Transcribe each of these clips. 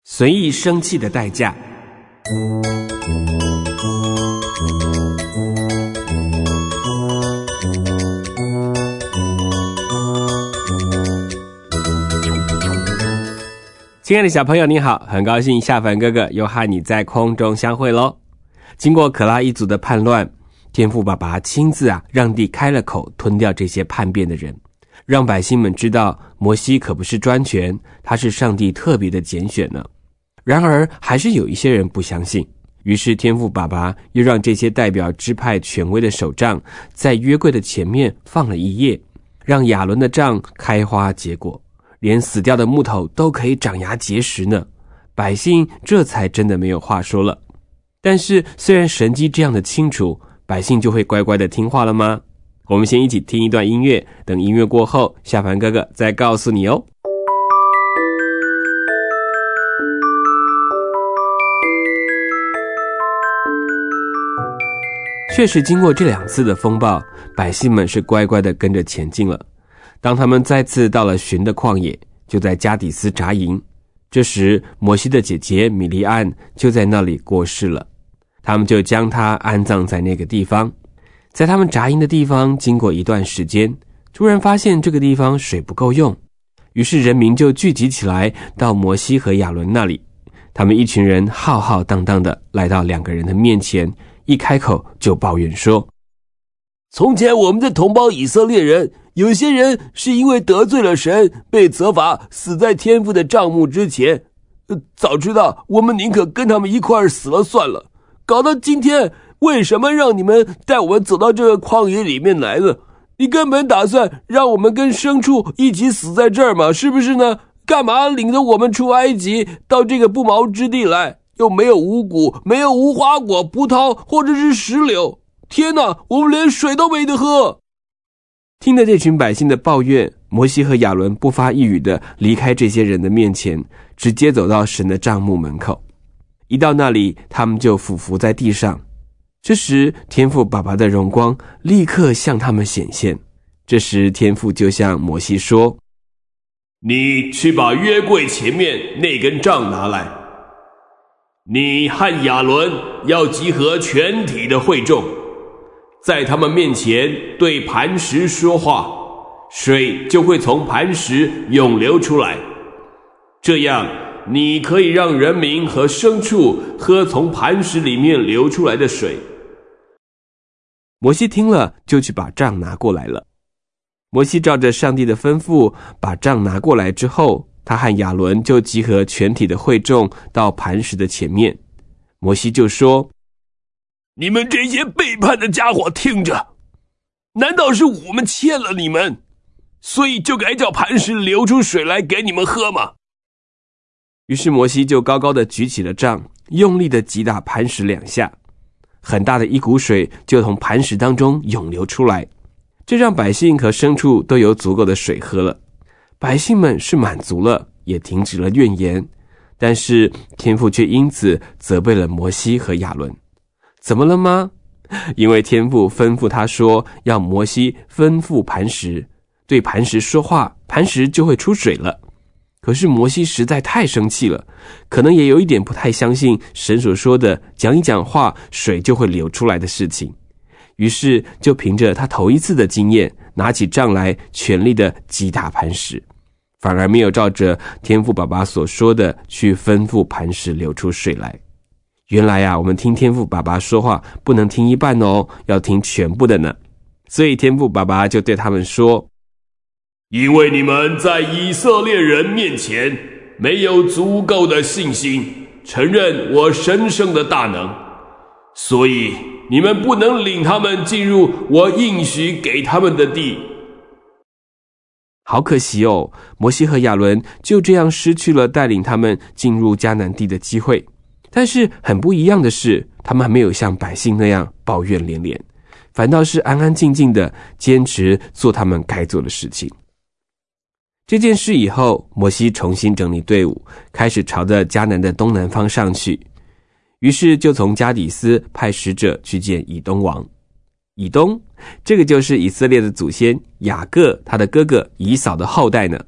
随意生气的代价。亲爱的小朋友你好，很高兴夏凡哥哥又和你在空中相会咯。经过可拉一族的叛乱，天父爸爸亲自让地开了口吞掉这些叛变的人，让百姓们知道摩西可不是专权，他是上帝特别的拣选呢。然而还是有一些人不相信，于是天父爸爸又让这些代表支派权威的首长在约柜的前面放了一夜，让亚伦的杖开花结果，连死掉的木头都可以长芽结实呢。百姓这才真的没有话说了。但是虽然神迹这样的清楚，百姓就会乖乖的听话了吗？我们先一起听一段音乐，等音乐过后，夏凡哥哥再告诉你哦。确实经过这两次的风暴，百姓们是乖乖的跟着前进了。当他们再次到了寻的旷野，就在加底斯扎营。这时摩西的姐姐米利暗就在那里过世了，他们就将她安葬在那个地方。在他们扎营的地方，经过一段时间，突然发现这个地方水不够用，于是人民就聚集起来到摩西和亚伦那里。他们一群人浩浩荡荡的来到两个人的面前，一开口就抱怨说， 从前我们的同胞以色列人，有些人是因为得罪了神，被责罚死在天父的帐幕之前。早知道我们宁可跟他们一块儿死了算了，搞到今天，为什么让你们带我们走到这个旷野里面来了？你根本打算让我们跟牲畜一起死在这儿嘛，是不是呢？干嘛领着我们出埃及到这个不毛之地来？又没有五谷，没有无花果、葡萄或者是石榴。天哪，我们连水都没得喝。 听着这群百姓的抱怨，摩西和亚伦不发一语的离开这些人的面前，直接走到神的帐幕门口。一到那里，他们就俯伏在地上。这时天父爸爸的荣光立刻向他们显现。这时天父就向摩西说， 你去把约柜前面那根杖拿来，你和亚伦要集合全体的会众，在他们面前对磐石说话，水就会从磐石涌流出来，这样你可以让人民和牲畜喝从磐石里面流出来的水。 摩西听了，就去把杖拿过来了。摩西照着上帝的吩咐把杖拿过来之后，他和亚伦就集合全体的会众到磐石的前面。摩西就说， 你们这些背叛的家伙听着，难道是我们欠了你们，所以就该叫磐石流出水来给你们喝吗？ 于是摩西就高高的举起了杖，用力的击打磐石2下，很大的一股水就从磐石当中涌流出来，这让百姓和牲畜都有足够的水喝了。百姓们是满足了，也停止了怨言，但是天父却因此责备了摩西和亚伦。怎么了吗？因为天父吩咐他说，要摩西吩咐磐石，对磐石说话，磐石就会出水了。可是摩西实在太生气了，可能也有一点不太相信神所说的讲一讲话水就会流出来的事情，于是就凭着他头一次的经验，拿起杖来全力的击打磐石，反而没有照着天父爸爸所说的去吩咐磐石流出水来。原来我们听天父爸爸说话不能听一半哦，要听全部的呢。所以天父爸爸就对他们说， 因为你们在以色列人面前没有足够的信心，承认我神圣的大能，所以你们不能领他们进入我应许给他们的地。 好可惜哦，摩西和亚伦就这样失去了带领他们进入迦南地的机会。但是很不一样的是，他们还没有像百姓那样抱怨连连，反倒是安安静静的坚持做他们该做的事情。这件事以后，摩西重新整理队伍，开始朝着迦南的东南方上去。于是就从加底斯派使者去见以东王。以东，这个就是以色列的祖先雅各他的哥哥以扫的后代呢。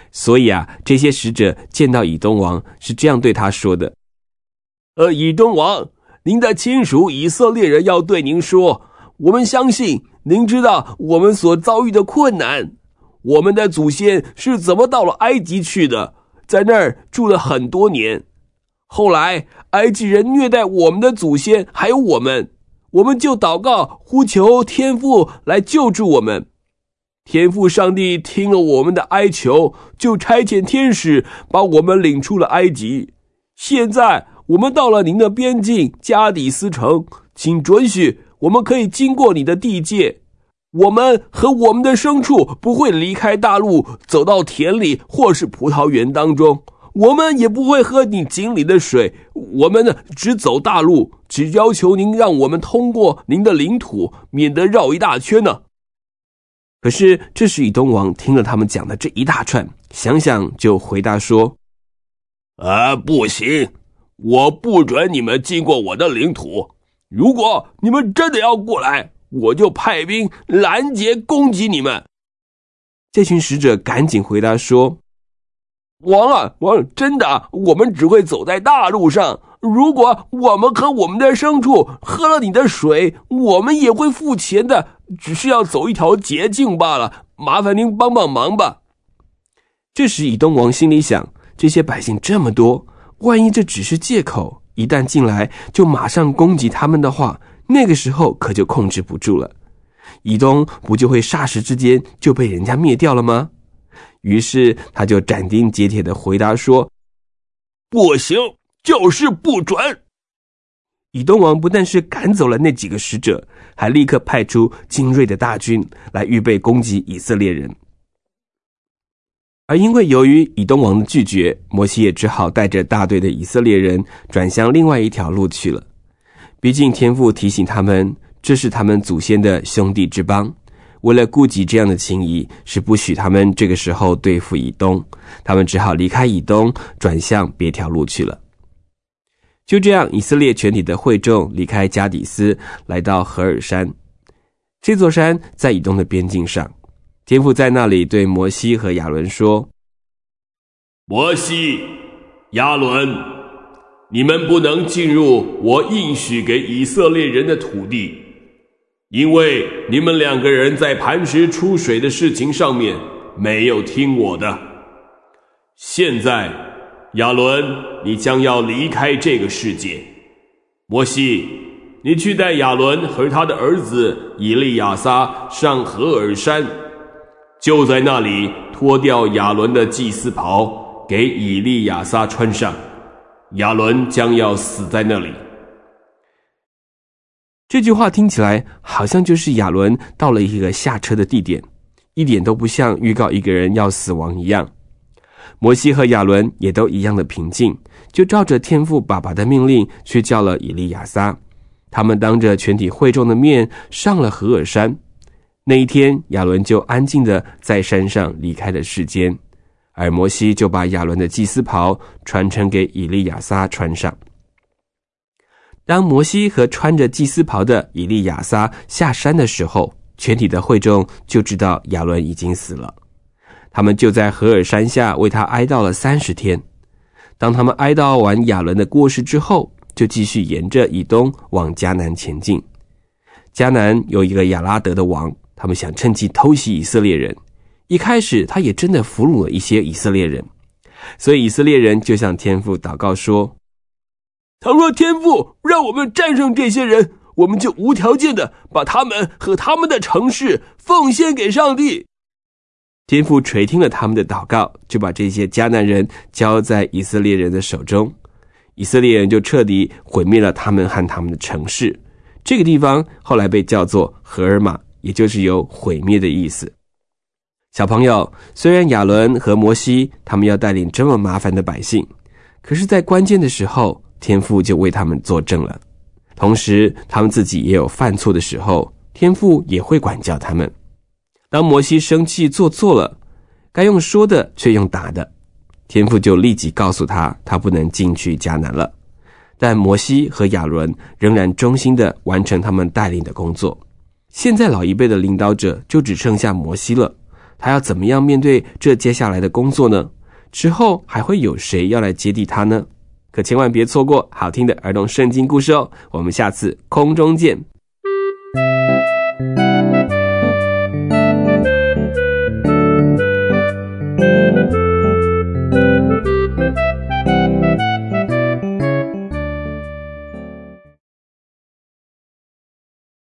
所以啊，这些使者见到以东王是这样对他说的： 以东王，您的亲属以色列人要对您说，我们相信您知道我们所遭遇的困难。我们的祖先是怎么到了埃及去的，在那儿住了很多年。后来埃及人虐待我们的祖先还有我们就祷告呼求天父来救助我们。天父上帝听了我们的哀求，就差遣天使把我们领出了埃及。现在我们到了您的边境加底斯城，请准许我们可以经过你的地界。我们和我们的牲畜不会离开大路，走到田里或是葡萄园当中，我们也不会喝你井里的水，我们呢只走大路，只要求您让我们通过您的领土，免得绕一大圈呢。 可是这时以东王听了他们讲的这一大串，想想就回答说： 不行，我不准你们经过我的领土。如果你们真的要过来，我就派兵拦截攻击你们。 这群使者赶紧回答说： 王，真的，我们只会走在大路上。如果我们和我们的牲畜喝了你的水，我们也会付钱的，只是要走一条捷径罢了，麻烦您帮帮忙吧。 这时以东王心里想，这些百姓这么多，万一这只是借口，一旦进来就马上攻击他们的话，那个时候可就控制不住了，以东不就会霎时之间就被人家灭掉了吗？于是他就斩钉截铁地回答说： 不行，就是不准。 以东王不但是赶走了那几个使者，还立刻派出精锐的大军来预备攻击以色列人。而因为由于以东王的拒绝，摩西也只好带着大队的以色列人转向另外一条路去了。毕竟天父提醒他们，这是他们祖先的兄弟之邦，为了顾及这样的情谊，是不许他们这个时候对付以东，他们只好离开以东，转向别条路去了。就这样，以色列全体的会众离开加底斯，来到何尔山。这座山在以东的边境上，天父在那里对摩西和亚伦说： 摩西、亚伦，你们不能进入我应许给以色列人的土地，因为你们2个人在磐石出水的事情上面没有听我的。现在亚伦，你将要离开这个世界。摩西，你去带亚伦和他的儿子以利亚撒上何尔山，就在那里脱掉亚伦的祭司袍，给以利亚撒穿上，亚伦将要死在那里。 这句话听起来好像就是亚伦到了一个下车的地点，一点都不像预告一个人要死亡一样。摩西和亚伦也都一样的平静，就照着天父爸爸的命令去叫了以利亚撒。他们当着全体会众的面上了何尔山。那一天，亚伦就安静的在山上离开了世间，而摩西就把亚伦的祭司袍传承给以利亚撒穿上。当摩西和穿着祭司袍的以利亚撒下山的时候，全体的会众就知道亚伦已经死了。他们就在何尔山下为他哀悼了30天。当他们哀悼完亚伦的过世之后，就继续沿着以东往迦南前进。迦南有一个亚拉德的王，他们想趁机偷袭以色列人。一开始他也真的俘虏了一些以色列人，所以以色列人就向天父祷告说： 倘若天父让我们战胜这些人，我们就无条件的把他们和他们的城市奉献给上帝。 天父垂听了他们的祷告，就把这些迦南人交在以色列人的手中。以色列人就彻底毁灭了他们和他们的城市。这个地方后来被叫做何尔玛，也就是有毁灭的意思。小朋友，虽然亚伦和摩西他们要带领这么麻烦的百姓，可是在关键的时候，天父就为他们作证了。同时他们自己也有犯错的时候，天父也会管教他们。当摩西生气做错了，该用说的却用打的，天父就立即告诉他，他不能进去迦南了。但摩西和亚伦仍然忠心地完成他们带领的工作。现在老一辈的领导者就只剩下摩西了， 他要怎么样面对这接下来的工作呢？之后还会有谁要来接替他呢？可千万别错过好听的儿童圣经故事哦！我们下次空中见。